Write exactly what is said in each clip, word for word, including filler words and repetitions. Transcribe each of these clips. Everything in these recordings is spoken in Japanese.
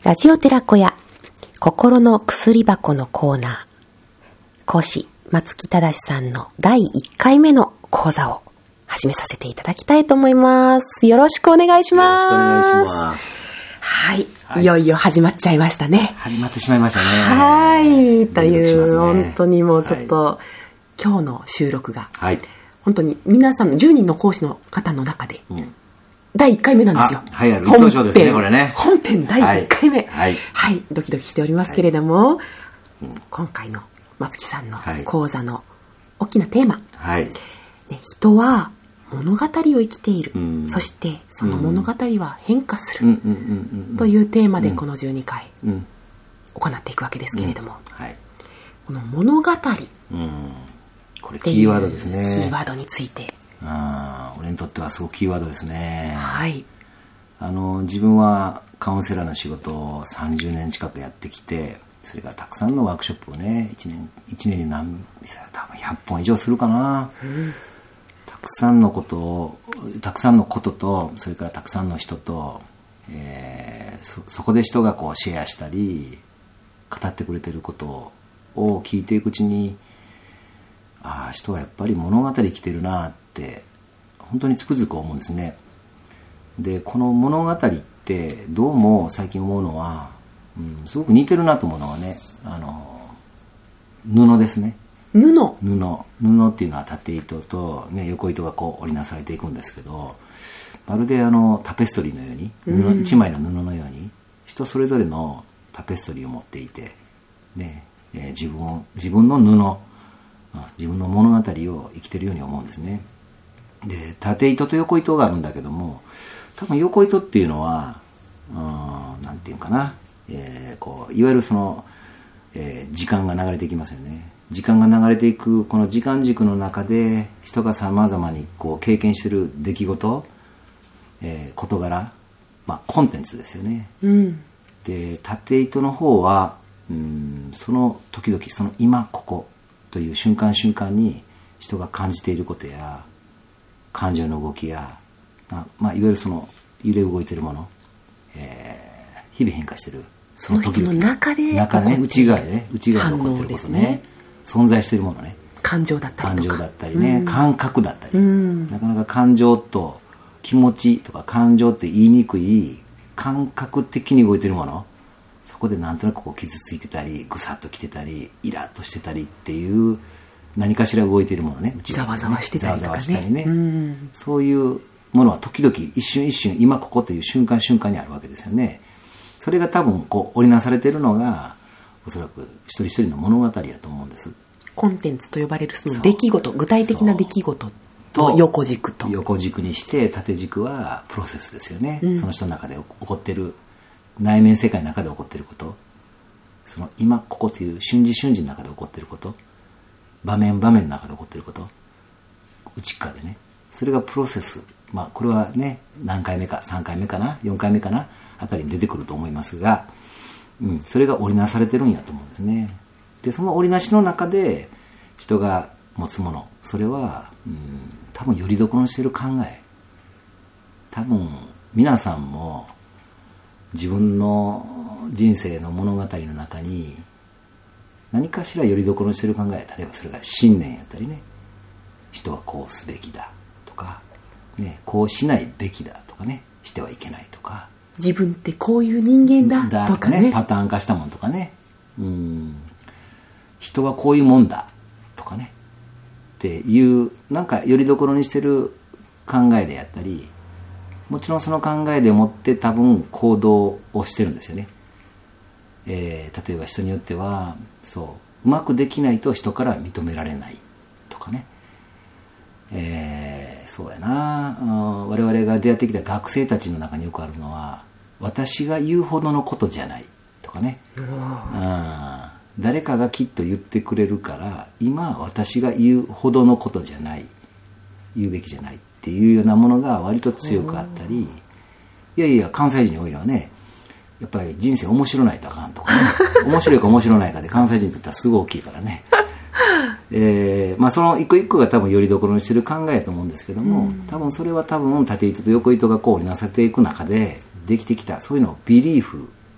ラジオ寺子屋心の薬箱のコーナー、講師松木正さんのだいいっかいめの講座を始めさせていただきたいと思います。よろしくお願いします。 よろしくお願いします。 はい、はい、いよいよ始まっちゃいましたね。 始まってしまいましたね。 はい、という、ね、本当にもうちょっと、はい、今日の収録が、はい、本当に皆さんのじゅうにんの講師の方の中で、うん、だいいっかいめなんですよ。 はい、ある一等賞ですね、これね。 本編だいいっかいめ、はい、はい、ドキドキしておりますけれども、はい、今回の松木さんの講座の大きなテーマ、はい、ね、人は物語を生きている、うん、そしてその物語は変化する、うん、というテーマでこのじゅうにかい行っていくわけですけれども、うん、はい、この物語、うん、 これキーワードですね。 キーワードについて、 あ、俺にとってはすごくキーワードですね。 はい、あの自分はカウンセラーの仕事をさんじゅうねん近くやってきて、それからたくさんのワークショップをね、いちねんいちねんに何多分ひゃっぽん以上するかな、うん、たくさんのことをたくさんのことと、それからたくさんの人と、えー、そ, そこで人がこうシェアしたり語ってくれてることを聞いていくうちに、ああ、人はやっぱり物語生きてるなって本当につくづく思うんですね。で、この物語ってどうも最近思うのは、うん、すごく似てるなと思うのはね、あの布ですね。 布布布っていうのは縦糸と、ね、横糸がこう織りなされていくんですけど、まるであのタペストリーのように、布一枚の布のように人それぞれのタペストリーを持っていて、ね、えー、自分自分の布、自分の物語を生きてるように思うんですね。で、縦糸と横糸があるんだけども、多分横糸っていうのは、うん、なんていうかな、えー、こういわゆるその、えー、時間が流れていきますよね。時間が流れていくこの時間軸の中で人がさまざまにこう経験している出来事、えー、事柄、まあ、コンテンツですよね、うん、で、縦糸の方は、うん、その時々その今ここという瞬間瞬間に人が感じていることや感情の動きや、まあ、いわゆるその揺れ動いているもの、えー、日々変化しているその時の中で中ね、内側でね、内側で起こっていることね、ね、存在しているものね、 感情だったりとか感情だったりね、うん、感覚だったり、うん、なかなか感情と気持ちとか感情って言いにくい感覚的に動いているもの、そこでなんとなくこう傷ついてたりぐさっときてたりイラッとしてたりっていう何かしら動いているものね、 ざわざわしてたりとかね、ざわざわしたりね、 うん、そういうものは時々一瞬一瞬今ここという瞬間瞬間にあるわけですよね。それが多分こう織りなされているのがおそらく一人一人の物語やと思うんです。 コンテンツと呼ばれるその出来事、具体的な出来事と横軸と横軸にして縦軸はプロセスですよね、うん、その人の中で起こっている内面世界の中で起こっていること、その今ここという瞬時瞬時の中で起こっていること、場面場面の中で起こっていること、内側でね、それがプロセス、まあこれはね何回目かさんかいめかなよんかいめかなあたりに出てくると思いますが、うん、それが織りなされてるんやと思うんですね。で、その織りなしの中で人が持つもの、それは、うん、多分よりどころにしている考え、多分皆さんも自分の人生の物語の中に何かしらよりどころにしている考え、例えばそれが信念やったりね、人はこうすべきだとか、ね、こうしないべきだとかね、してはいけないとか、 自分ってこういう人間だとかね、 パターン化したもんとかね、うん、人はこういうもんだとかねっていうなんかよりどころにしてる考えであったり、もちろんその考えでもって多分行動をしてるんですよね、えー、例えば人によってはそううまくできないと人から認められないとかね、えー、そうやな、我々が出会ってきた学生たちの中によくあるのは、私が言うほどのことじゃないとかね、うん、誰かがきっと言ってくれるから今私が言うほどのことじゃない、言うべきじゃないっていうようなものが割と強くあったり、いやいや関西人においてはね、やっぱり人生面白ないとあかんとかね面白いか面白ないかで関西人にとってはすごい大きいからねえーまあ、その一個一個が多分よりどころにしてる考えだと思うんですけども、うん、多分それは多分縦糸と横糸がこう織りなされていく中でできてきたそういうのをビリーフ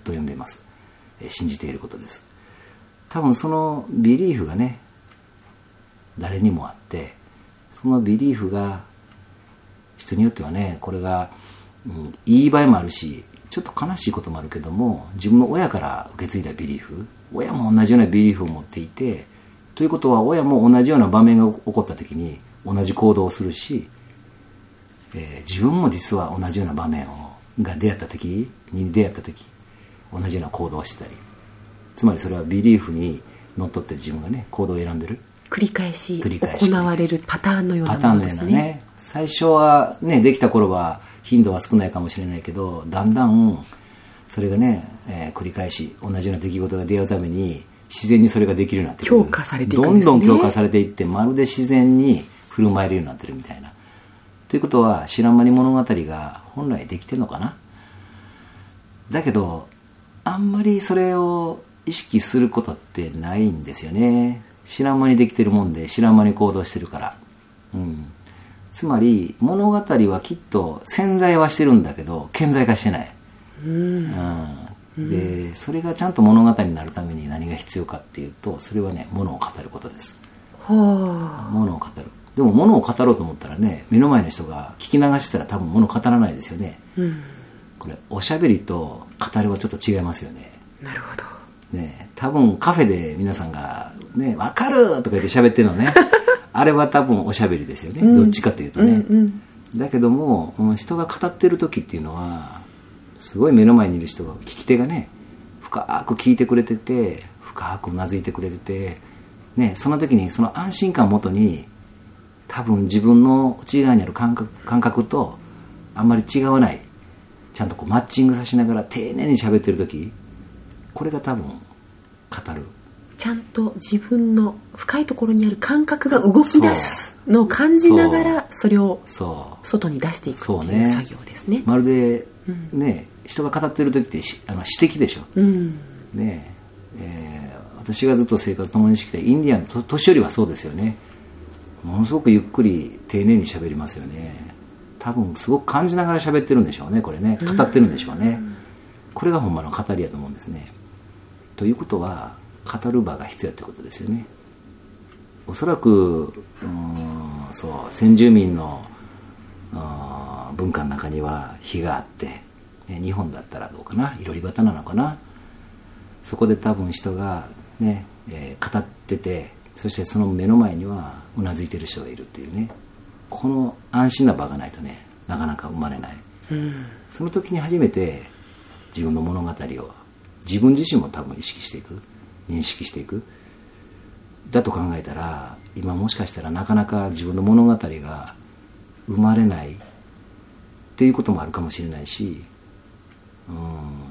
と呼んでいます。えー、信じていることです。多分そのビリーフがね、誰にもあって、そのビリーフが人によってはね、これが、うん、いい場合もあるし、ちょっと悲しいこともあるけども、自分の親から受け継いだビリーフ、親も同じようなビリーフを持っていて、ということは親も同じような場面が起こった時に同じ行動をするし、えー、自分も実は同じような場面をが出会った時に出会った時同じような行動をしたり、つまりそれはビリーフにのっとって自分がね行動を選んでる、 繰り返し行われるパターンのようなものですね。 パターンのようなね、最初はねできた頃は頻度は少ないかもしれないけど、だんだんそれがね、えー、繰り返し同じような出来事が出会うために自然にそれができるようになってくる。 強化されていくんですね。 どんどん強化されていって、まるで自然に振る舞えるようになってるみたいな。ということは知らん間に物語が本来できてるのかな。だけどあんまりそれを意識することってないんですよね。知らん間にできてるもんで、知らん間に行動してるから、うん、つまり物語はきっと潜在はしてるんだけど顕在化してない、うんうん、でそれがちゃんと物語になるために何が必要かっていうと、それはね、物を語ることです。はあ、物を語る。でも物を語ろうと思ったらね、目の前の人が聞き流してたら多分物語らないですよね、うん、これおしゃべりと語りはちょっと違いますよね。 なるほどね、多分カフェで皆さんがね、分かるとか言って喋ってるのねあれは多分おしゃべりですよね、うん、どっちかというとね、うんうん、だけども人が語ってる時っていうのはすごい目の前にいる人が、聞き手がね深く聞いてくれてて、深くうなずいてくれてて、ね、その時にその安心感をもとに多分自分の内側にある感覚、感覚とあんまり違わない、ちゃんとこうマッチングさせながら丁寧に喋ってる時、これが多分語る、 ちゃんと自分の深いところにある感覚が動き出すのを感じながら、それを外に出していくっていう作業ですね。 まるで、うんね、人が語ってる時ってあの詩的でしょ、うんねえー、私がずっと生活共にしてきたインディアンの年寄りはそうですよね。ものすごくゆっくり丁寧に喋りますよね。多分すごく感じながら喋ってるんでしょうね、これね、語ってるんでしょうね、うん、これがほんまの語りやと思うんですね。ということは語る場が必要ということですよね。おそらくうーんそう先住民の文化の中には火があって、ね、日本だったらどうかな、いろり端なのかな、そこで多分人がね、えー、語ってて、そしてその目の前にはうなずいてる人がいるっていうね、この安心な場がないとね、なかなか生まれない、うん、その時に初めて自分の物語を自分自身も多分意識していく、認識していくだと考えたら、今もしかしたらなかなか自分の物語が生まれないっていうこともあるかもしれないし、うん、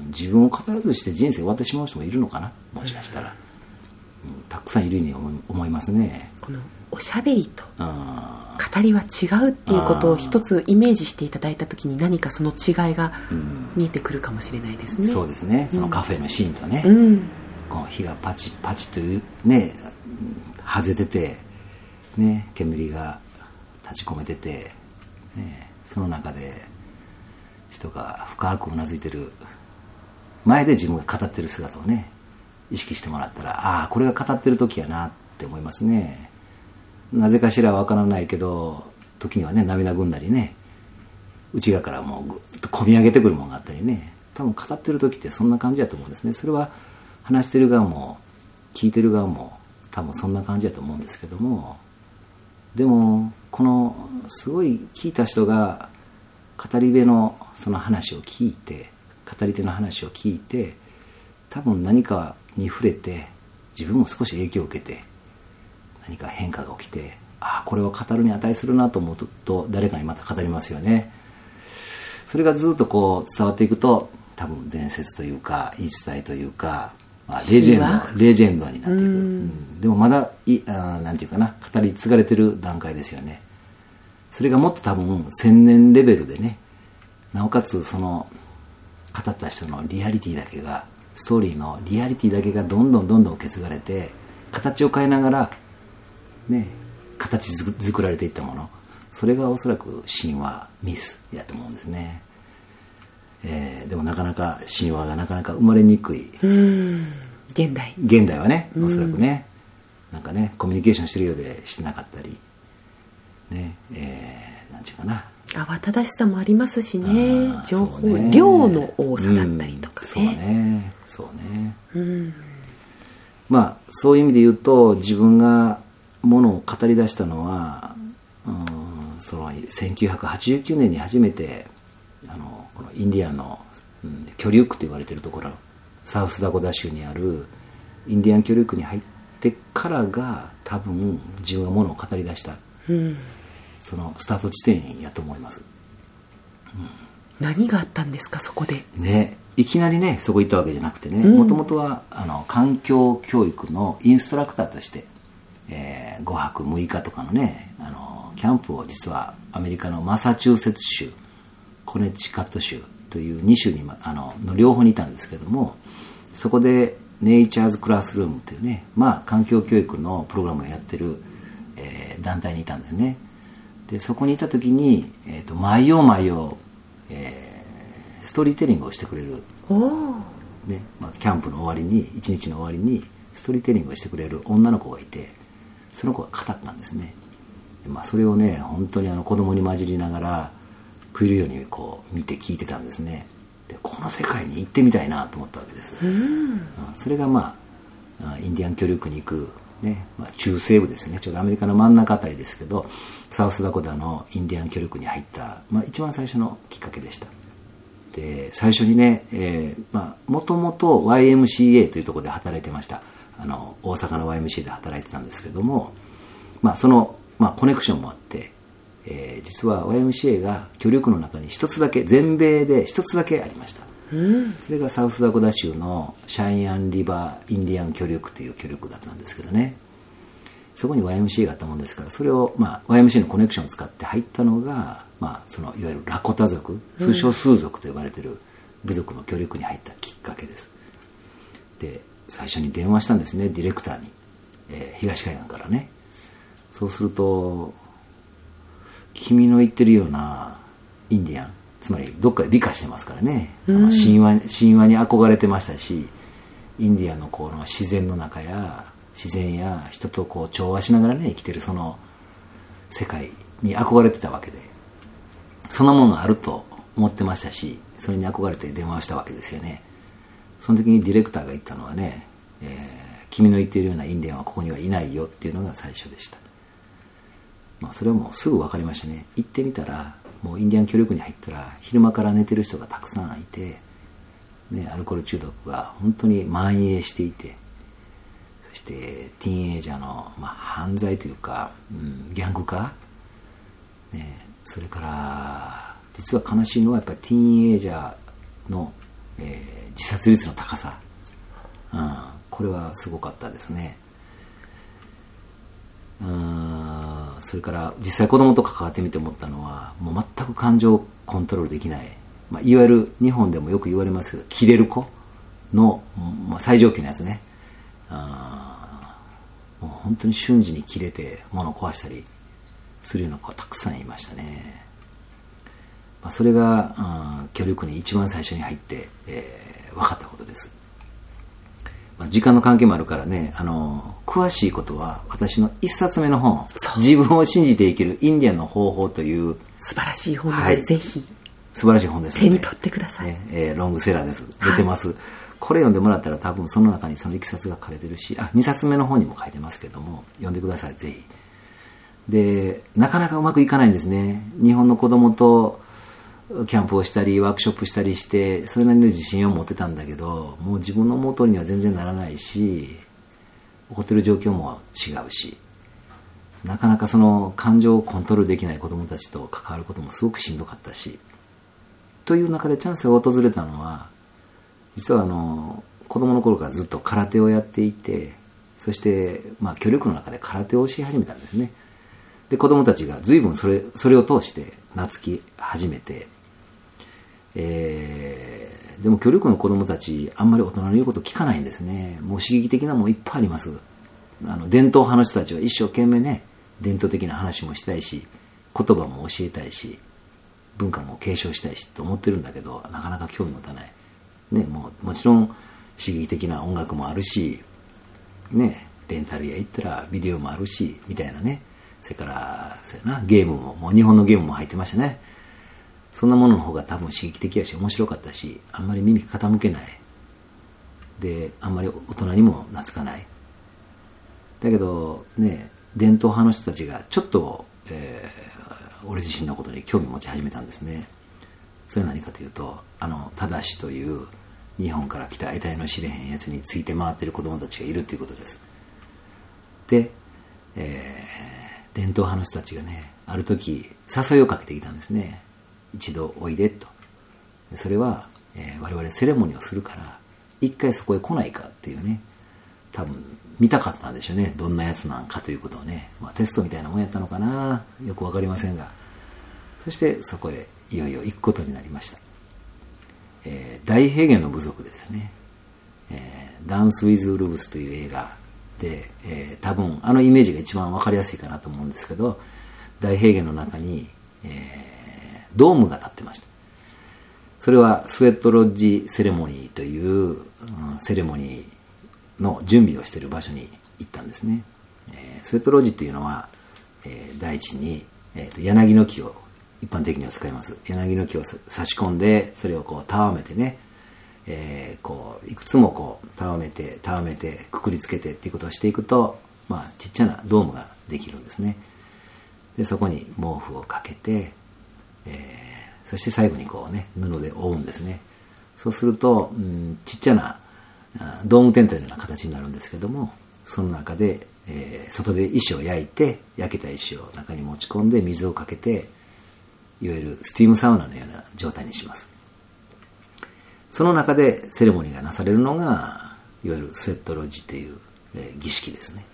自分を語らずして人生終わってしまう人もいるのかな、もしかしたら、うん、たくさんいるように思いますね。 このおしゃべりと語りは違うっていうことを一つイメージしていただいたときに、何かその違いが見えてくるかもしれないですね、うん、 そうですね。そのカフェのシーンとね、うん、こう火がパチパチというね外れてて、ね、煙が立ち込めてて、ね、その中で人が深くうなずいてる前で自分が語ってる姿をね意識してもらったら、ああこれが語ってる時やなって思いますね。なぜかしらわからないけど、時にはね涙ぐんだりね、内側からもうぐっと込み上げてくるものがあったりね、多分語ってる時ってそんな感じだと思うんですね。それは話してる側も聞いてる側も多分そんな感じだと思うんですけども、でもこのすごい聞いた人が語り部のその話を聞いて、語り手の話を聞いて、多分何かに触れて自分も少し影響を受けて何か変化が起きて、ああこれは語るに値するなと思うと誰かにまた語りますよね。それがずっとこう伝わっていくと、多分伝説というか言い伝えというか、まあ、レジェンドレジェンドになっていく、うん、でもまだいあなんていうかな、語り継がれてる段階ですよね。それがもっと多分千年レベルでね、なおかつその語った人のリアリティだけが、ストーリーのリアリティだけがどんどんどんどん受け継がれて、形を変えながらね形作られていったもの、それがおそらく神話ミスやと思うんですね。ええー、でもなかなか神話がなかなか生まれにくい。 うん現代現代はね、おそらくね、なんかねコミュニケーションしてるようでしてなかったりね、えー、なんちゅうかな、 慌ただしさもありますしね、情報量の多さだったりとかね、 うん、そうねそうね、 うん、 まあそういう意味で言うと自分がものを語り出したのは、うん、そのせんきゅうひゃくはちじゅうきゅうねんに初めてあのこのインディアンの、うん、居留区と言われているところ、サウスダコタ州にあるインディアン居留区に入ってからが多分自分がものを語り出した、うん、そのスタート地点やと思います、 うん、何があったんですかそこでね。いきなりねそこ行ったわけじゃなくてね、もともとはあの環境教育のインストラクターとして、えー、ごはくむいかとかのねあのキャンプを実はアメリカのマサチューセッツ州、コネチカット州というに州にあのの両方にいたんですけども、そこでネイチャーズクラスルームというね、まあ環境教育のプログラムをやってる、えー、団体にいたんですね。でそこにいた時に、えー、と毎夜毎夜、えーストーリーテリングをしてくれる、ねまあ、キャンプの終わりに一日の終わりにストーリーテリングをしてくれる女の子がいて、その子が語ったんですね。で、まあ、それをね本当にあの子供に混じりながら食えるようにこう見て聞いてたんですね。でこの世界に行ってみたいなと思ったわけです、うん、それがまあインディアン居留区に行く、ねまあ、中西部ですね、ちょうどアメリカの真ん中あたりですけどサウスダコタのインディアン居留区に入った、まあ、一番最初のきっかけでした。で最初にね、えーまあ、もともと ワイエムシーエー というところで働いてました。あの大阪の ワイエムシーエー で働いてたんですけども、まあ、その、まあ、コネクションもあって、えー、実は ワイエムシーエー が居留区の中に一つだけ、全米で一つだけありました、うん、それがサウスダコタ州のシャイアンリバーインディアン居留区という居留区だったんですけどね、そこに ワイエムシーエー があったもんですから、それを、まあ、ワイエムシーエー のコネクションを使って入ったのが、まあ、そのいわゆるラコタ族、通称スー族と呼ばれている部族の居留区に入ったきっかけです。で最初に電話したんですね、ディレクターに、えー、東海岸からね。そうすると君の言ってるようなインディアン、つまりどっかで美化してますからね、その神話、神話に憧れてましたし、インディアンのこの自然の中や自然や人とこう調和しながらね生きてるその世界に憧れてたわけで、そんなものがあると思ってましたし、それに憧れて電話をしたわけですよね。その時にディレクターが言ったのはね、えー、君の言っているようなインディアンはここにはいないよっていうのが最初でした。まあそれはもうすぐ分かりましたね。行ってみたらもうインディアン居留区に入ったら昼間から寝てる人がたくさんいて、ね、アルコール中毒が本当に蔓延していて、そしてティーンエイジャーの、まあ、犯罪というか、うん、ギャング化、ね、それから実は悲しいのはやっぱりティーンエイジャーの、えー、自殺率の高さ、うん、これはすごかったですね。うん、それから実際子供と関わってみて思ったのは、もう全く感情をコントロールできない、まあ、いわゆる日本でもよく言われますけどキレる子の、まあ、最上級のやつね。あもう本当に瞬時にキレて物を壊したりするような子がたくさんいましたね。まあ、それが居留区に一番最初に入って、えー、分かったことです。まあ、時間の関係もあるからね、あの詳しいことは私の一冊目の本、自分を信じて生きるインディアンの方法という素晴らしい本なので、はい、ぜひ素晴らしい本です、ね、 手に取ってください、 ねえー、ロングセラーです。出てます、はい、これ読んでもらったら多分その中にそのいきさつが書かれてるし、あにさつめの本にも書いてますけども、読んでくださいぜひ。でなかなかうまくいかないんですね。日本の子供とキャンプをしたりワークショップしたりしてそれなりの自信を持ってたんだけど、もう自分の思う通りには全然ならないし、起こってる状況も違うし、なかなかその感情をコントロールできない子供たちと関わることもすごくしんどかったし、という中でチャンスが訪れたのは、実はあの子供の頃からずっと空手をやっていて、そしてまあ居留区の中で空手をし始めたんですね。で子供たちが随分それそれを通して懐き始めて、えー、でも居留区の子供たちあんまり大人の言うこと聞かないんですね。もう刺激的なもんいっぱいあります。あの伝統派の人たちは一生懸命ね伝統的な話もしたいし言葉も教えたいし、 文化も継承したいしと思ってるんだけど、なかなか興味持たない、ね、もうもちろん刺激的な音楽もあるし、ね、レンタル屋行ったらビデオもあるしみたいなね。それからそうやな、ゲームももう日本のゲームも入ってましたね。そんなものの方が多分刺激的やし面白かったし、あんまり耳傾けないで、あんまり大人にも懐かない。だけどね、伝統派の人たちがちょっと、えー、俺自身のことに興味持ち始めたんですね。それは何かというと、あの正しという日本から来た得体の知れへんやつについて回っている子供たちがいるということです。で、えー、伝統派の人たちがね、ある時誘いをかけてきたんですね。一度おいでと。それは、えー、我々セレモニーをするから一回そこへ来ないかっていうね、多分見たかったんでしょうね、どんなやつなんかということをね。まあ、テストみたいなもんやったのかな、よくわかりませんが、そしてそこへいよいよ行くことになりました。えー、大平原の部族ですよね。えー、ダンス・ウィズ・ウルブスという映画で、えー、多分あのイメージが一番わかりやすいかなと思うんですけど、大平原の中に、えー、ドームが建ってました。それはスウェットロッジセレモニーという、うん、セレモニーの準備をしている場所に行ったんですね。えー、スウェットロッジっていうのは、えー、大地に、えー、と柳の木を一般的には使います。柳の木を差し込んで、それをこうたわめてね、えー、こういくつもこうたわめてたわめてくくりつけてっていうことをしていくと、まあ、ちっちゃなドームができるんですね。でそこに毛布をかけて、えー、そして最後にこうね、布で覆うんですね。そうすると、うん、ちっちゃなドームテントのような形になるんですけども、その中で、えー、外で石を焼いて、焼けた石を中に持ち込んで水をかけて、いわゆるスティームサウナのような状態にします。その中でセレモニーがなされるのが、いわゆるスウェットロッジという、えー、儀式ですね。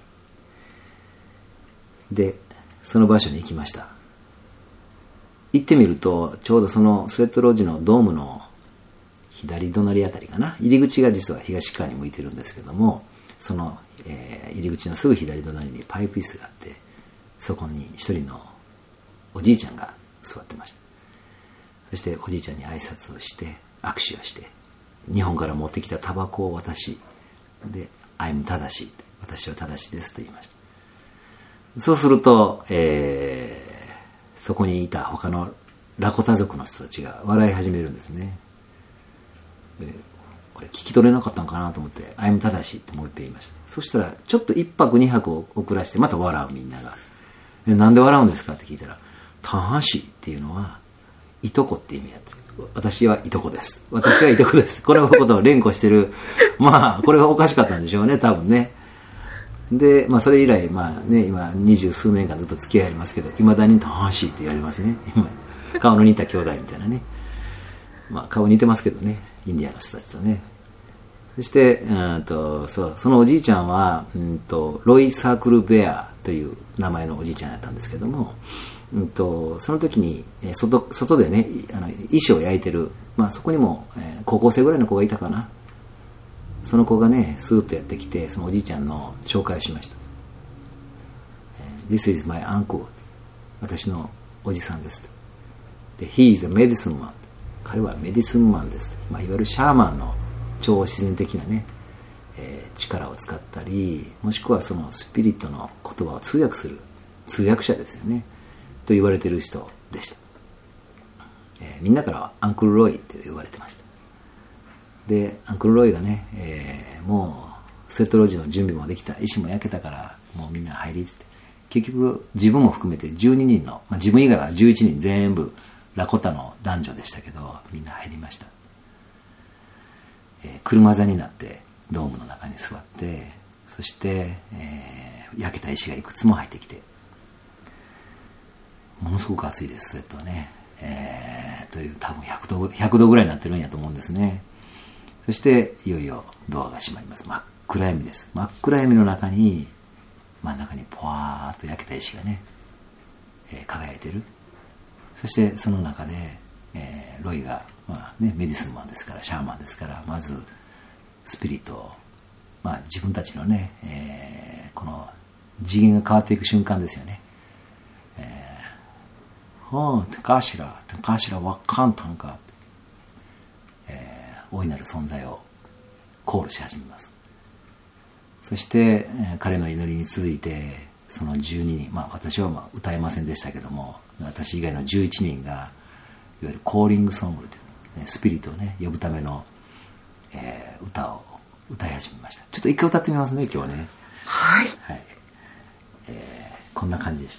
で、その場所に行きました。行ってみると、ちょうどそのスウェットロッジのドームの左隣あたりかな、入り口が実は東側に向いてるんですけども、その、えー、入り口のすぐ左隣にパイプ椅子があって、そこに一人のおじいちゃんが座ってました。そしておじいちゃんに挨拶をして握手をして、日本から持ってきたタバコを渡し、で I'm 正しい、私は正しいですと言いました。そうすると、えー、そこにいた他のラコタ族の人たちが笑い始めるんですね。えー、これ聞き取れなかったのかなと思って I'm 正しいってもう一回言いました。そしたらちょっと一泊二泊を遅らしてまた笑うみんなが。なんで笑うんですかって聞いたら、タンハシっていうのはいとこって意味やって、私はいとこです、私はいとこです、これのことを連呼してる。まあこれがおかしかったんでしょうね、多分ね。で、まあそれ以来、まあね、今二十数年間ずっと付き合いありますけど、いまだにタンハシって言われますね。今顔の似た兄弟みたいなね。まあ顔似てますけどね、インディアンの人たちとね。そして、うんと、そう、そのおじいちゃんは、うんと、ロイ・サークル・ベアという名前のおじいちゃんだったんですけども、うんと、その時に、えー、外、外でね、あの石を焼いてる、まあそこにも、えー、高校生ぐらいの子がいたかな。その子がね、スーッとやってきて、そのおじいちゃんの紹介をしました。This is my uncle. 私のおじさんです。で、He is a medicine man. 彼はメディスンマンです。まあ、いわゆるシャーマンの超自然的なね、えー、力を使ったり、もしくはそのスピリットの言葉を通訳する通訳者ですよねと言われている人でした。えー、みんなからはアンクルロイって言われてました。で、アンクルロイがね、えー、もうスウェットロッジの準備もできた、石も焼けたからもうみんな入りって、結局自分も含めてじゅうににんの、まあ、自分以外はじゅういちにん全部ラコタの男女でしたけど、みんな入りました。えー、車座になってドームの中に座って、そして、えー、焼けた石がいくつも入ってきて、ものすごく暑いです、スウェットはね、えー、という多分ひゃくど、ひゃくどぐらいになってるんやと思うんですね。そしていよいよドアが閉まります。真っ暗闇です。真っ暗闇の中に、真ん中にポワーっと焼けた石がね、えー、輝いてる。そしてその中で、えー、ロイが、まあね、メディスンマンですから、シャーマンですから、まずスピリットを、まあ、自分たちのね、えー、この次元が変わっていく瞬間ですよね。えー、 ああ、てかしら、てかしらわかんたんか。えー、大いなる存在をコールし始めます。そして、えー、彼の祈りに続いて、そのじゅうににん、まあ私はまあ歌えませんでしたけども、私以外のじゅういちにんが、いわゆるコーリングソングという、スピリットをね、呼ぶための、えー、歌を歌い始めました。ちょっと一回歌ってみますね、今日はね。 はい。 はい。えー、こんな感じでした。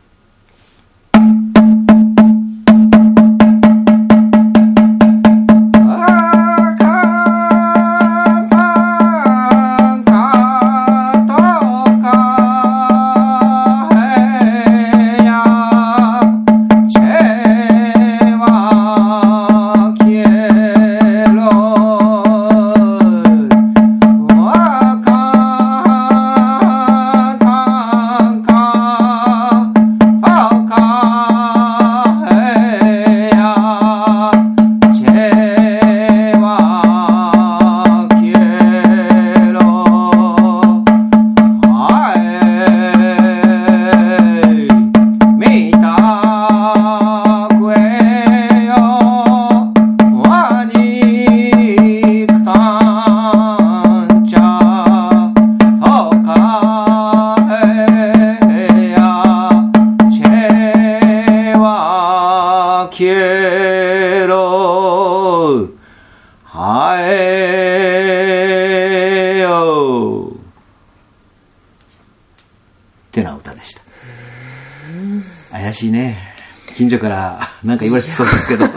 ってな歌でした。怪しいね。近所からなんか言われてそうですけど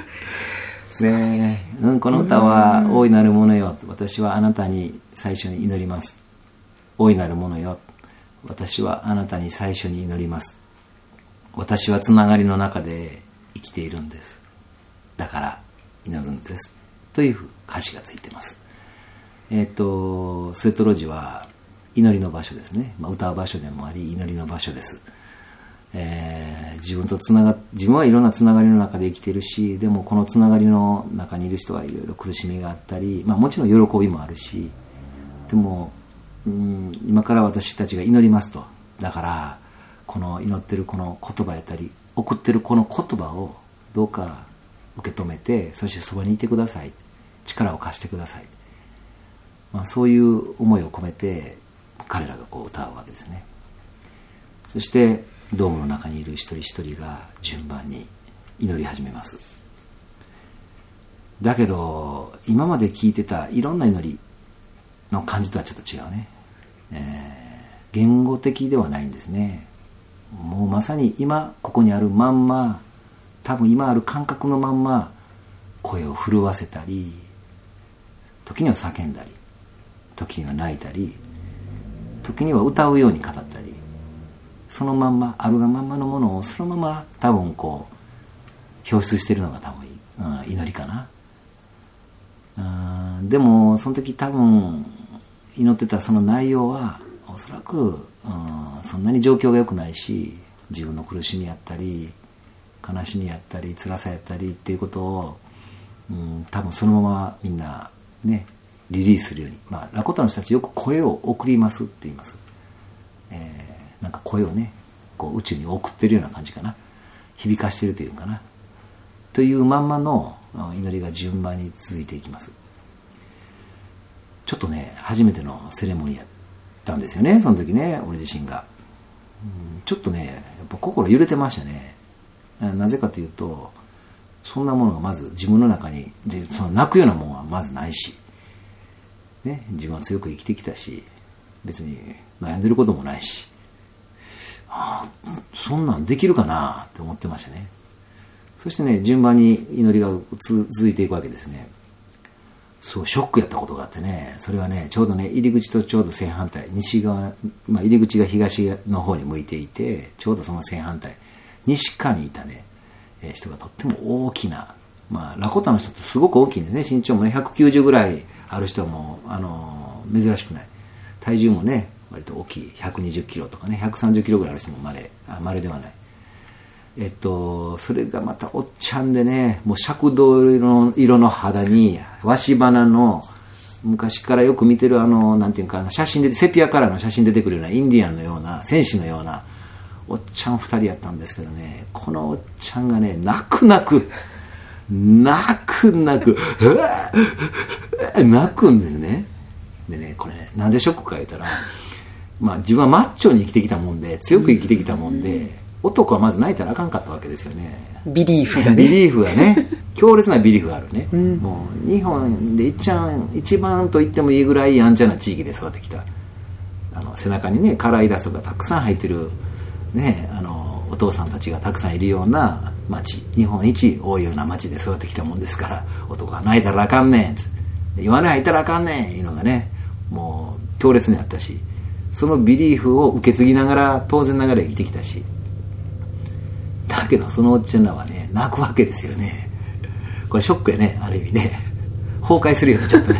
ねえ、うん、この歌は大いなるものよ、私はあなたに最初に祈ります。大いなるものよ、私はあなたに最初に祈ります。私はつながりの中で生きているんです。だから祈るんです、という歌詞がついてます。えっとスウェットロジは祈りの場所ですね、まあ、歌う場所でもあり祈りの場所です。えー、自分とつなが自分はいろんなつながりの中で生きているし、でもこのつながりの中にいる人はいろいろ苦しみがあったり、まあ、もちろん喜びもあるし、でも、うん、今から私たちが祈りますと。だからこの祈ってるこの言葉やったり送ってるこの言葉をどうか受け止めて、そしてそばにいてください、力を貸してください、まあ、そういう思いを込めて彼らがこう歌うわけですね。そしてドームの中にいる一人一人が順番に祈り始めます。だけど今まで聞いてたいろんな祈りの感じとはちょっと違うね、えー、言語的ではないんですね。もうまさに今ここにあるまんま、多分今ある感覚のまんま声を震わせたり、時には叫んだり、時には泣いたり、時には歌うように語ったり、そのまんまあるがまんまのものをそのまま多分こう表出しているのが多分、うん、祈りかな。うん、でもその時多分祈ってたその内容はおそらく、うん、そんなに状況が良くないし、自分の苦しみやったり悲しみやったり辛さやったりっていうことを、うん、多分そのままみんなねリリースするように、まあ、ラコタの人たちよく声を送りますって言います、えー、なんか声をねこう宇宙に送ってるような感じかな、響かしてるというかな、というまんまの祈りが順番に続いていきます。ちょっとね初めてのセレモニーやったんですよね、その時ね、俺自身が、うん、ちょっとねやっぱ心揺れてましたね。なぜかというと、そんなものがまず自分の中に、その泣くようなものはまずないし、ね、自分は強く生きてきたし、別に悩んでることもないし、ああそんなんできるかなって思ってましたね。そしてね順番に祈りが続いていくわけですね。そうショックやったことがあってね、それはねちょうどね入り口とちょうど正反対、西側、まあ、入り口が東の方に向いていて、ちょうどその正反対西側にいたね、えー、人がとっても大きな、まあ、ラコタの人ってすごく大きいんですね。身長もねひゃくきゅうじゅうぐらいある人も、あのー、珍しくない。体重もね割と大きいひゃくにじゅっキロとかねひゃくさんじゅっキロぐらいある人もまれ、あまれではない。えっとそれがまたおっちゃんでね、もう赤銅色色の肌にわし花の昔からよく見てるあのなんていうか写真でセピアカラーの写真出てくるようなインディアンのような戦士のようなおっちゃんふたりやったんですけどね、このおっちゃんがね泣く泣く泣く泣く泣くんですね。でねこれねなんでショックか言ったら、まあ自分はマッチョに生きてきたもんで、強く生きてきたもんで、男はまず泣いたらあかんかったわけですよね。 ビリーフがねビリーフがね強烈なビリーフがあるね、うん、もう日本で一番一番と言ってもいいぐらいやんちゃな地域で育ってきた、あの背中にねカラーイラストがたくさん入ってるね、あのお父さんたちがたくさんいるような町、日本一多いような町で育ってきたもんですから、男は泣いたらあかんねんつって弱音吐いたらあかんねんいうのがねもう強烈にあったし、そのビリーフを受け継ぎながら当然ながら生きてきたし、だけどそのおっちゃんらはね泣くわけですよね。これショックやね、ある意味ね崩壊するよねちょっとね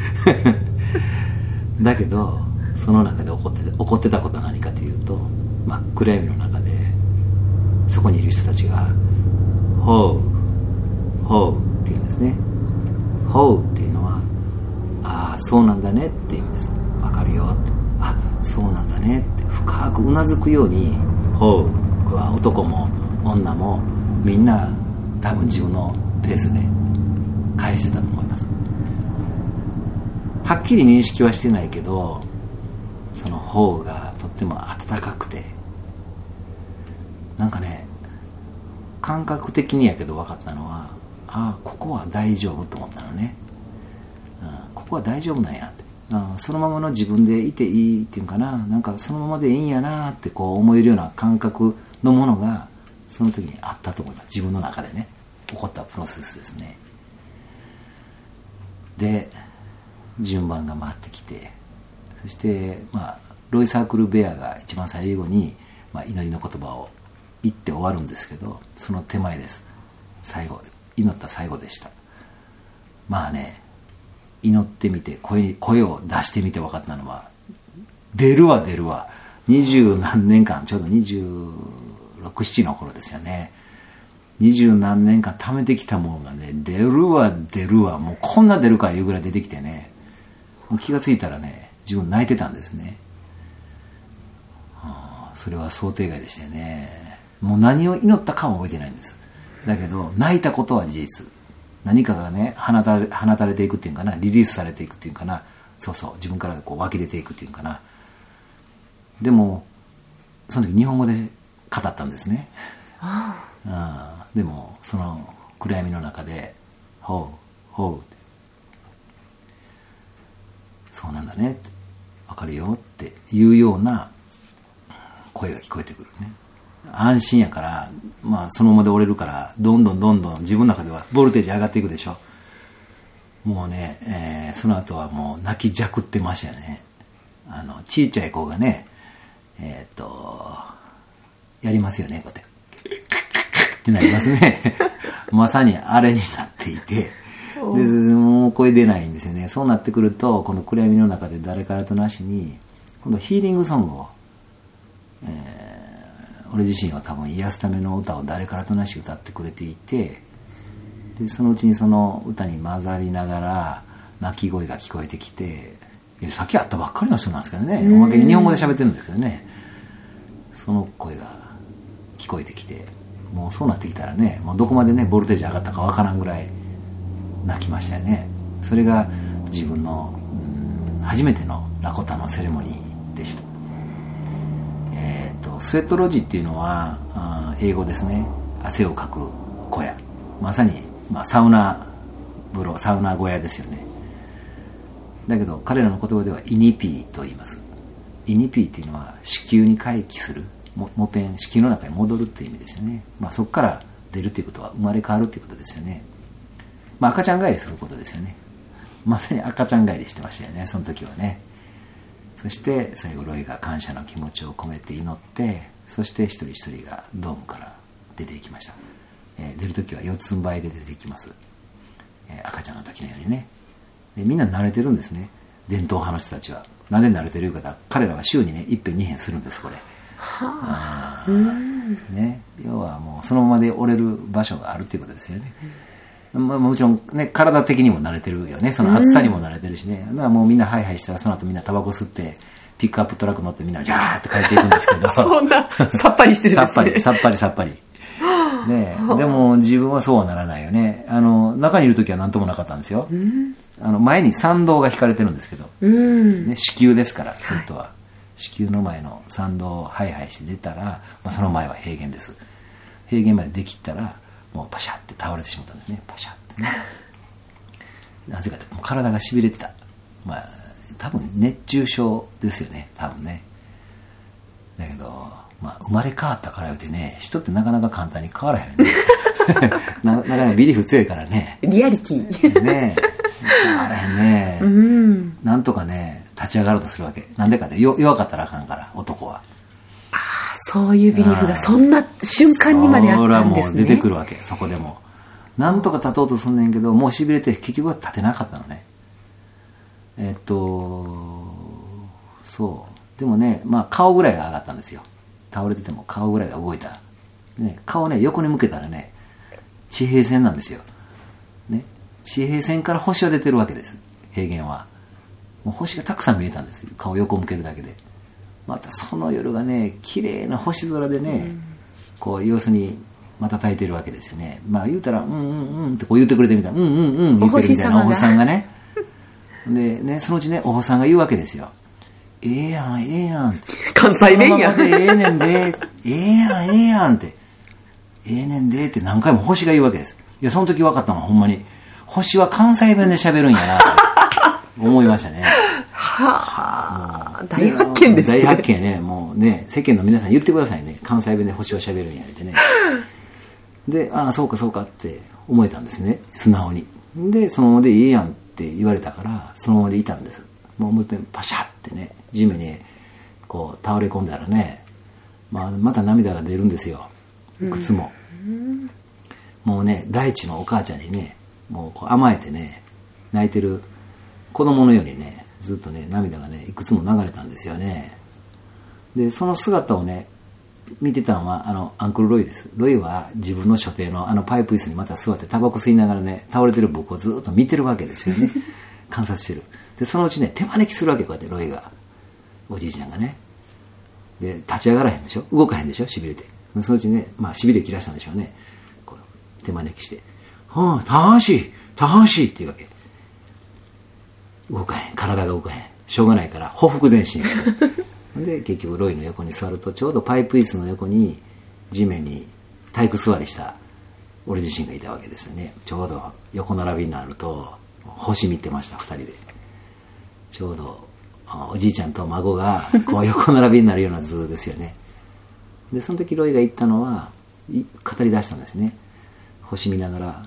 だけどその中で起こってた、起こってたことは何かというと、真っ暗闇の中でそこにいる人たちがホーホーって言うんですね。ホーっていうのはああそうなんだねっていう意味です。わかるよって、あそうなんだねって深くうなずくようにホー、これは男も女もみんな多分自分のペースで返してたと思います。はっきり認識はしてないけど、その方がとっても温かくて、なんかね感覚的にやけど分かったのは、ああここは大丈夫と思ったのね、うん、ここは大丈夫なんやって、あそのままの自分でいていいっていうかな、なんかそのままでいいんやなってこう思えるような感覚のものがその時にあったと思います。自分の中でね起こったプロセスですね。で順番が回ってきて、そしてまあロイ・サークル・ベアが一番最後に、まあ、祈りの言葉を言って終わるんですけど、その手前です。最後祈った最後でした。まあね祈ってみて 声, 声を出してみて分かったのは、出るわ出るわ、二十何年間、ちょうどにじゅうろく、ななの頃ですよね。二十何年間貯めてきたものがね出るわ出るわ、もうこんな出るかいうぐらい出てきてね、もう気がついたらね自分泣いてたんですね。それは想定外でしたよね。もう何を祈ったかは覚えてないんです。だけど泣いたことは事実、何かがね放たれ、放たれていくっていうかな、リリースされていくっていうかな、そうそう自分からこう湧き出ていくっていうかな。でもその時日本語で語ったんですね。ああでもその暗闇の中でほうほうってそうなんだねって分かるよっていうような声が聞こえてくるね。安心やから、まあそのままで折れるから、どんどんどんどん自分の中ではボルテージ上がっていくでしょ。もうね、えー、その後はもう泣きじゃくってましたよね。あのちっちゃい子がね、えー、っとやりますよね、こうやってってなりますね。まさにあれになっていて、でもう声出ないんですよね。そうなってくると、この暗闇の中で誰からとなしに今度ヒーリングソングを、えー、俺自身は多分癒すための歌を誰からとなし歌ってくれていて、でそのうちにその歌に混ざりながら泣き声が聞こえてきて、さっき会ったばっかりの人なんですけどね、おまけに日本語で喋ってるんですけどね、その声が聞こえてきて、もうそうなってきたらね、もうどこまでねボルテージ上がったかわからんぐらい泣きましたよね。それが自分の初めてのラコタのセレモニーでした。えーと、スウェットロジっていうのはあ英語ですね。汗をかく小屋、まさに、まあ、サウナ風呂、サウナ小屋ですよね。だけど彼らの言葉ではイニピーと言います。イニピーっていうのは子宮に回帰する、も, もぺん子宮の中に戻るっていう意味ですよね。まあ、そこから出るっていうことは生まれ変わるっていうことですよね。まあ、赤ちゃん返りすることですよね。まさに赤ちゃん返りしてましたよね、その時はね。そして最後ロイが感謝の気持ちを込めて祈って、そして一人一人がドームから出ていきました。えー、出る時は四つん這いで出ていきます、えー、赤ちゃんの時のようにね。でみんな慣れてるんですね、伝統派の人たちは。なんで慣れてるか、彼らは週にね一遍二遍するんです、これ。はあ、うんね、要はもうそのままで折れる場所があるっていうことですよね。うん、まあ、もちろんね体的にも慣れてるよね、その暑さにも慣れてるしね。だからもうみんなハイハイしたらその後みんなタバコ吸ってピックアップトラック乗ってみんなジャーって帰っていくんですけどそんなさっぱりしてるんですね。 さっぱりさっぱりさっぱりね、でも自分はそうはならないよね。あの中にいる時は何ともなかったんですよ、うん、あの前に参道が引かれてるんですけど、うんね、子宮ですからスーッとは、はい、子宮の前の参道をハイハイして出たら、まあ、その前は平原です。平原までできたらもうパシャって倒れてしまったんですね。パシャってねなぜかというともう体がしびれてた。まあ多分熱中症ですよね、多分ね。だけどまあ、生まれ変わったから言うてね、人ってなかなか簡単に変わらへんねな, なかなかビリーフ強いからね、 リアリティね変わらへんね、うん、なんとかね立ち上がろうとするわけ。なんでかって弱かったらあかんから、男は。 ああ、そういうビリーフがそんな瞬間にまであったんですね。 そらもう出てくるわけ。そこでもなんとか立とうとすんねんけど、もうしびれて結局は立てなかったのね。えっとそうでもね、まあ顔ぐらいが上がったんですよ。倒れてても顔ぐらいが動いた、ね、顔ね横に向けたらね地平線なんですよ、ね、地平線から星は出てるわけです。平原はもう星がたくさん見えたんですよ、顔横向けるだけで。またその夜がね綺麗な星空でね、うん、こう要するにまた焚いてるわけですよね。まあ言うたらうんうんうんってこう言ってくれてみたいな、うんうんうん言ってるみたいなお星さんがねでね、そのうちねお星さんが言うわけですよ。ええやんええやんって、 関西弁やん。 ええねんで、ええやんええやんって、ええねんでって何回も星が言うわけです。いやその時分かったのはほんまに星は関西弁で喋るんやなと思いましたね。 はあ、大発見ですね。 大発見ね。もうね世間の皆さん言ってくださいね、関西弁で星は喋るんやってね。で、ああそうかそうかって思えたんですね、素直に。でそのままでいいやんって言われたからそのままでいたんです。もうもう一遍パシャってね地面にこう倒れ込んだらね、まあ、また涙が出るんですよ、いくつも、うん、もうね大地のお母ちゃんにねもうこう甘えてね泣いてる子供のようにねずっとね涙がねいくつも流れたんですよね。でその姿をね見てたのはあのアンクルロイです。ロイは自分の所定のあのパイプ椅子にまた座ってタバコ吸いながらね倒れてる僕をずっと見てるわけですよね観察してる。でそのうちね手招きするわけ、こうやってロイが、おじいちゃんがね。で立ち上がらへんでしょ、動かへんでしょ、しびれて。そのうちねまあしびれ切らしたんでしょうね。こう手招きして「はあタハシータハシー」って言うわけ。動かへん、体が動かへん、しょうがないからほふく前進してで結局ロイの横に座るとちょうどパイプ椅子の横に地面に体育座りした俺自身がいたわけですよね。ちょうど横並びになると星見てました、ふたりで。ちょうどおじいちゃんと孫がこう横並びになるような図ですよね。でその時ロイが言ったのは語り出したんですね。星見ながら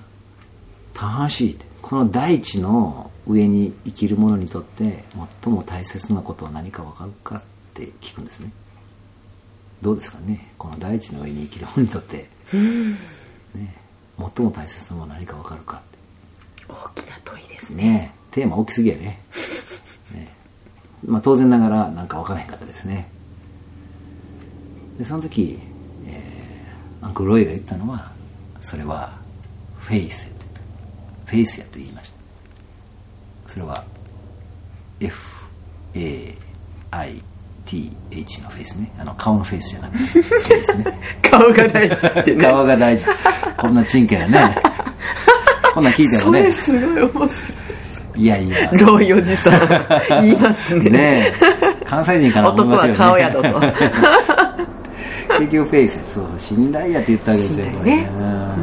「タハシー」って、この大地の上に生きる者にとって最も大切なことは何か分かるかって聞くんですね。どうですかね、この大地の上に生きる者にとって、ね、最も大切なものは何か分かるかって。 大きな問いですね。 ね、テーマ大きすぎやねね、まあ、当然ながらなんか分からへんかったですね。でその時、えー、アンクルロイが言ったのはそれはフェイスやと言った。フェイスやと言いました。それは エフエーアイティーエイチ のフェイスね、あの顔のフェイスじゃなくてフェイスね顔が大事ってね顔が大事、こんなチンケなねこんなん聞いてもね、 それすごい面白い。 いやいやロイおじさん言いますね。 ねえ関西人から思いますよね。 男は顔やとと結局フェイス、そう信頼やって言ったわけですよね。うん、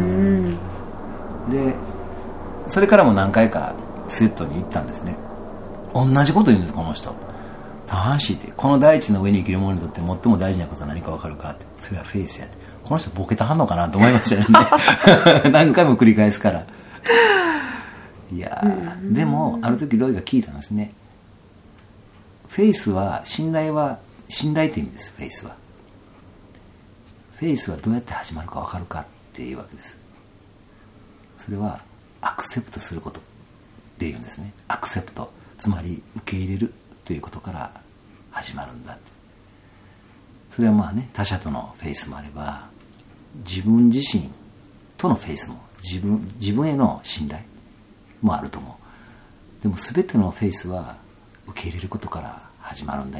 でそれからも何回かセットに行ったんですね。同じこと言うんですこの人。タハシーって、この大地の上に生きる者にとって最も大事なことは何か分かるかって、それはフェイスやって。この人ボケたはんのかなと思いましたよね何回も繰り返すから。いやでもある時ロイが聞いたんですね。フェイスは信頼は信頼って意味です。フェイスはフェイスはどうやって始まるか分かるかっていうわけです。それはアクセプトすることっていうんですね。アクセプト、つまり受け入れるということから始まるんだって。それはまあね、他者とのフェイスもあれば自分自身とのフェイスも、自分自分への信頼もあると思う。でも全てのフェイスは受け入れることから始まるんだよっ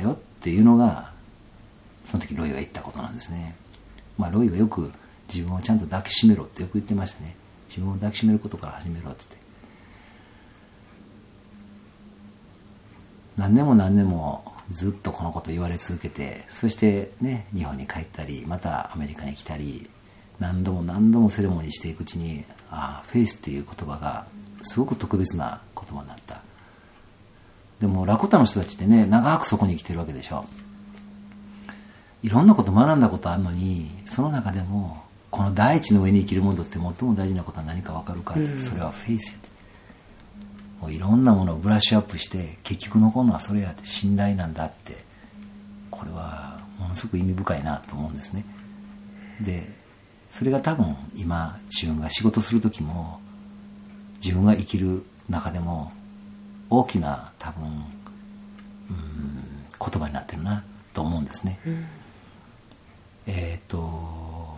っていうのがその時ロイが言ったことなんですね。まあロイはよく自分をちゃんと抱きしめろってよく言ってましたね。自分を抱きしめることから始めろって言って、何年も何年もずっとこのこと言われ続けて、そしてね日本に帰ったりまたアメリカに来たり、何度も何度もセレモニーしていくうちに、ああフェイスっていう言葉がすごく特別な言葉になった。でもラコタの人たちってね、長くそこに生きてるわけでしょ。いろんなこと学んだことあるのに、その中でもこの大地の上に生きるものって最も大事なことは何か分かるかって、うん、それはフェイスやって、もういろんなものをブラッシュアップして結局残るのはそれやって、信頼なんだって。これはものすごく意味深いなと思うんですね。でそれが多分今自分が仕事する時も自分が生きる中でも大きな多分、うん、言葉になってるなと思うんですね。うん、えっ、ー、と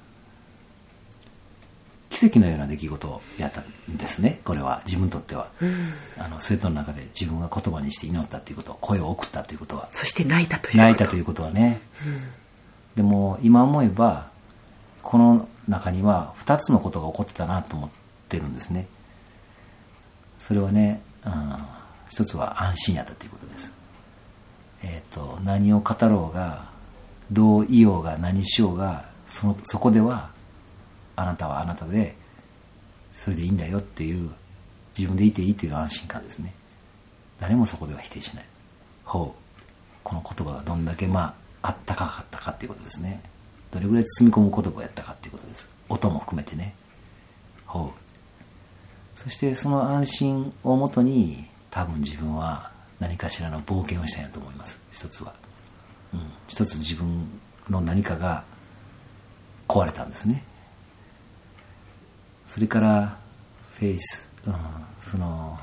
奇跡のような出来事をやったんですね。これは自分にとっては、うん、あのそれとの中で自分が言葉にして祈ったということ、声を送ったということは、 そして泣いたということ泣いたということはね、うん、でも今思えばこの中にはふたつのことが起こってたなと思ってるんですね。それはね、うん、一つは安心やったということです。えーと、何を語ろうがどう言おうが何しようが、そのそこではあなたはあなたでそれでいいんだよっていう、自分でいていいという安心感ですね。誰もそこでは否定しない。ほう、この言葉がどんだけまああったかかったかっていうことですね。どれぐらい包み込む言葉をやったかっていうことです。音も含めてね。ほう。そしてその安心をもとに多分自分は何かしらの冒険をしたいなと思います。一つは、うん、一つ自分の何かが壊れたんですね。それからフェイス、うん、その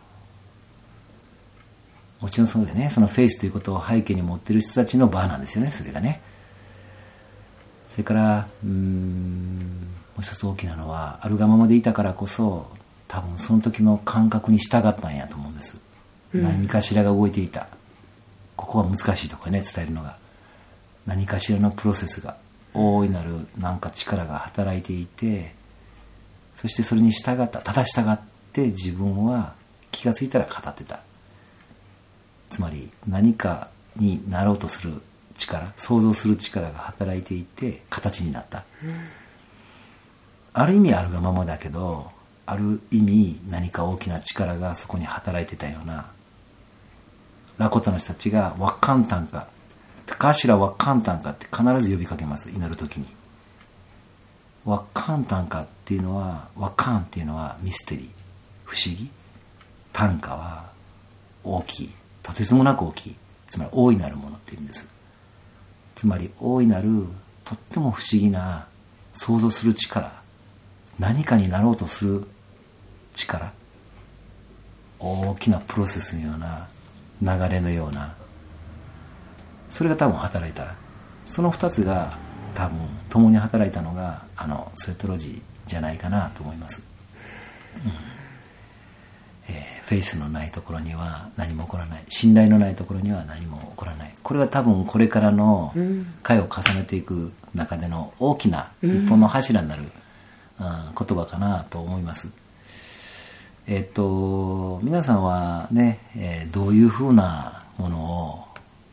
もちろんそうでね、そのフェイスということを背景に持っている人たちのバーなんですよね、それがね。それからうーんもう一つ大きなのは、あるがままでいたからこそ多分その時の感覚に従ったんやと思うんです、うん、何かしらが動いていた。ここが難しいところね、伝えるのが。何かしらのプロセスが、大いなるなんか力が働いていて、そしてそれに従った、ただ従って自分は気がついたら語ってた。つまり何かになろうとする力、想像する力が働いていて形になった、うん、ある意味あるがままだけど、ある意味何か大きな力がそこに働いてたような。ラコタの人たちがワッカンタンカ、高頭ワッカンタンカって必ず呼びかけます、祈るときに。ワッカンタンカっていうのは、ワッカンっていうのはミステリー、不思議。タンカは大きい、とてつもなく大きい、つまり大いなるものっていう意味です。つまり大いなるとっても不思議な想像する力、何かになろうとする力、大きなプロセスのような流れのような、それが多分働いた。その二つが多分共に働いたのがあのスエトロジーじゃないかなと思います、うんえー、フェイスのないところには何も起こらない、信頼のないところには何も起こらない。これは多分これからの回を重ねていく中での大きな一本の柱になる、うん、言葉かなと思います。えっと皆さんはね、えー、どういうふうなものを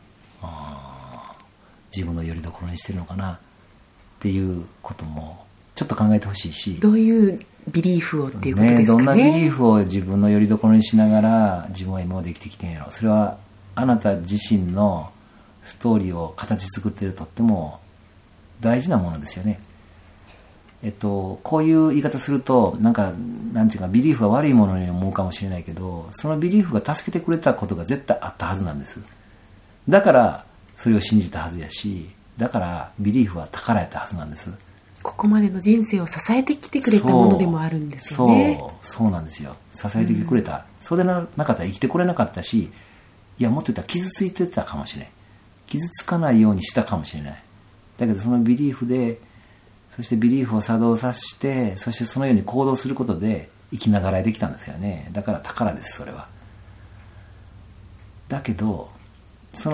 自分の拠り所にしてるのかなっていうこともちょっと考えてほしいし、 どういうビリーフをっていうことですかね。 どんなビリーフを自分の拠り所にしながら自分は今まで生きてきてんやろ。それはあなた自身のストーリーを形作っているとっても大事なものですよね。えっとこういう言い方するとなんかなんていうかビリーフが悪いものに思うかもしれないけど、そのビリーフが助けてくれたことが絶対あったはずなんです。だからそれを信じたはずやし、だからビリーフは宝やったはずなんです。 ここまでの人生を支えてきてくれたものでもあるんですよね。 そう、そうなんですよ。支えてきてくれた、うん、そうでなかったら生きてこれなかったし、いやもっと言ったら傷ついてたかもしれない、傷つかないようにしたかもしれない。だけどそのビリーフで、そしてビリーフを作動させて、そしてそのように行動することで生きながらえできたんですよね。だから宝です、それは。だけどその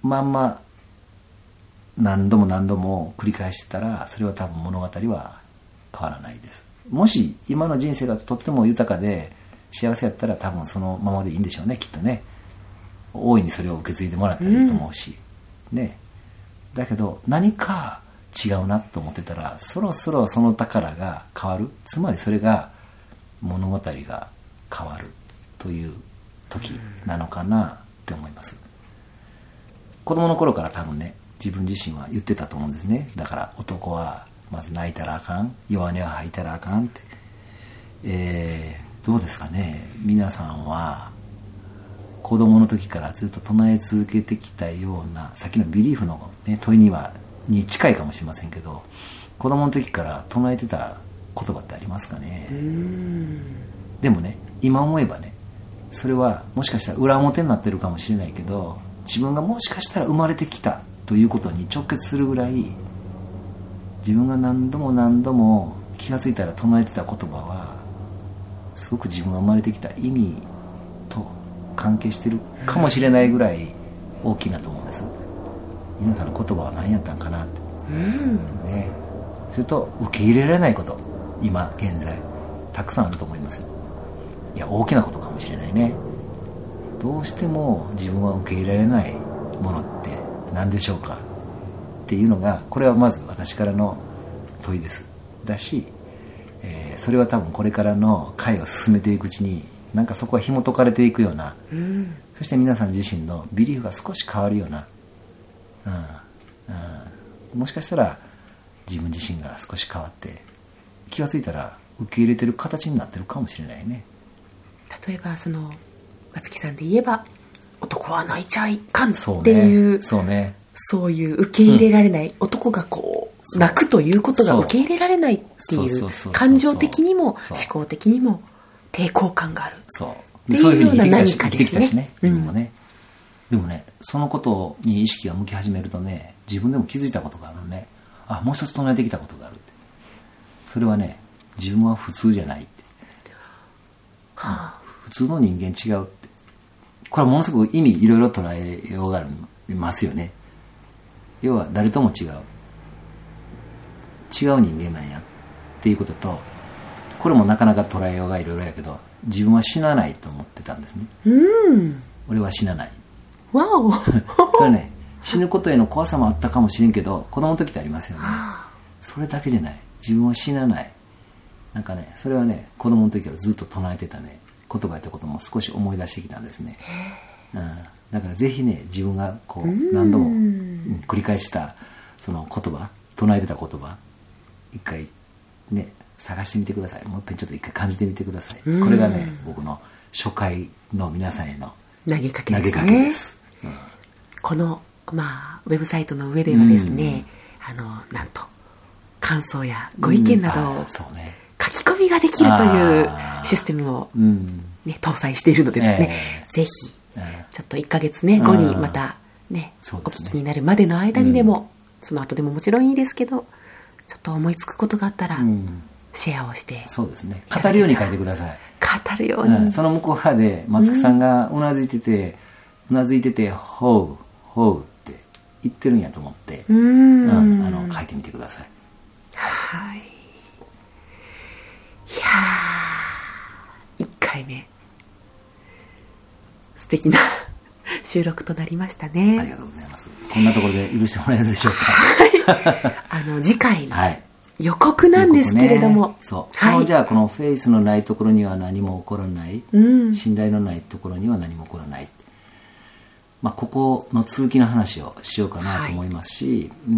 まんま何度も何度も繰り返してたら、それは多分物語は変わらないです。もし今の人生がとっても豊かで幸せやったら、多分そのままでいいんでしょうね、きっとね。大いにそれを受け継いでもらったらいいと思うし、うん、ね。だけど何か違うなと思ってたら、そろそろその宝が変わる、つまりそれが物語が変わるという時なのかなって思います。子供の頃から多分ね、自分自身は言ってたと思うんですね。だから男はまず泣いたらあかん、弱音は吐いたらあかんって、えー、どうですかね、皆さんは子供の時からずっと唱え続けてきたような、さっきのビリーフの、ね、問いにはに近いかもしれませんけど、子供の時から唱えてた言葉ってありますかね。うーん、でもね、今思えばね、それはもしかしたら裏表になってるかもしれないけど、自分がもしかしたら生まれてきたということに直結するぐらい、自分が何度も何度も気がついたら唱えてた言葉は、すごく自分が生まれてきた意味と関係してるかもしれないぐらい大きいなと思うんです。皆さんの言葉は何やったんかなって、うんね、それと受け入れられないこと、今現在たくさんあると思います。いや、大きなことかもしれないね。どうしても自分は受け入れられないものって何でしょうかっていうのが、これはまず私からの問いですだし、えー、それは多分これからの会を進めていくうちに、なんかそこは紐解かれていくような、うん、そして皆さん自身のビリーフが少し変わるような、うんうん、もしかしたら自分自身が少し変わって、気がついたら受け入れてる形になってるかもしれないね。 例えばその松木さんで言えば、男は泣いちゃいかんっていう、 そうね、そうね、 そういう受け入れられない、うん、男がこう泣くということが受け入れられないっていう、感情的にも思考的にも抵抗感がある、 そうそういうふうに生きてきたしね、自分もね、うん、でもね、そのことに意識が向き始めるとね、自分でも気づいたことがあるのね。あ、もう一つ唱えてきたことがあるって。それはね、自分は普通じゃないって、はあ、普通の人間違うって。これはものすごく意味いろいろ捉えようがありますよね。要は誰とも違う違う人間なんやっていうことと、これもなかなか捉えようがいろいろやけど、自分は死なないと思ってたんですね。うん、俺は死なない。 わおそれね、死ぬことへの怖さもあったかもしれんけど、子供の時ってありますよね。それだけじゃない、自分は死なない。なんかね、それはね、子供の時からずっと唱えてたね、言葉やったことも少し思い出してきたんですね。うん、だからぜひね、自分がこう何度も、うん、繰り返したその言葉、唱えてた言葉、一回ね、探してみてください。もう一遍ちょっと一回感じてみてください。これがね、僕の初回の皆さんへの投げかけですね。 投げかけです。うん、 この、まあ、ウェブサイトの上ではですね、うん、あの、なんと、感想やご意見などを、うん、そうね、書き込みができるというシステムを、ね、搭載しているのでですね、えー、ぜひ、えー、ちょっといっかげつね、後にまたね、お聞きになるまでの間にでも、うん、その後でももちろんいいですけど、ちょっと思いつくことがあったら、うん、シェアをして。 そうですね。語るように書いてください。 語るように。うん、 その向こう側で、松木さんがうなずいてて、うなずいてて、ほう、ほうって言ってるんやと思って、うん、うん、あの、書いてみてください。 はい。いやー、いっかいめ。素敵な収録となりましたね。 ありがとうございます。こんなところで許してもらえるでしょうか。はい。あの、次回の予告なんですけれども。ね、 そう。はい、じゃあ、このフェイスのないところには何も起こらない。うん、信頼のないところには何も起こらない。まあ、ここの続きの話をしようかなと思いますし、はい、うん、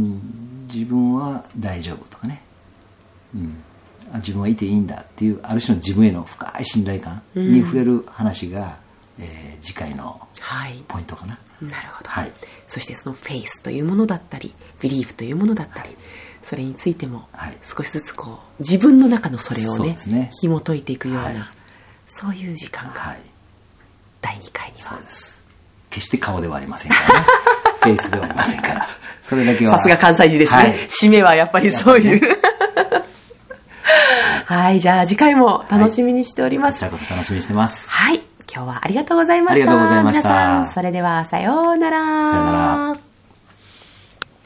自分は大丈夫とかね、うん、自分はいていいんだっていうある種の自分への深い信頼感に触れる話が、うん、えー、次回のポイントかな。 はい、なるほど、はい、そしてそのフェイスというものだったりビリーフというものだったり、はい、それについても少しずつこう自分の中のそれを ね, ね紐解いていくような、はい、そういう時間がだいにかいには、 そうです。決して顔ではありませんからね。フェイスではありませんから。それだけは。 さすが関西人ですね。はい、締めはやっぱりそういう。ね、はい、じゃあ次回も楽しみにしております。 こちらこそ楽しみにしてます。 はい、 今日はありがとうございました。 ありがとうございました。 皆さん、それではさようなら。 さようなら。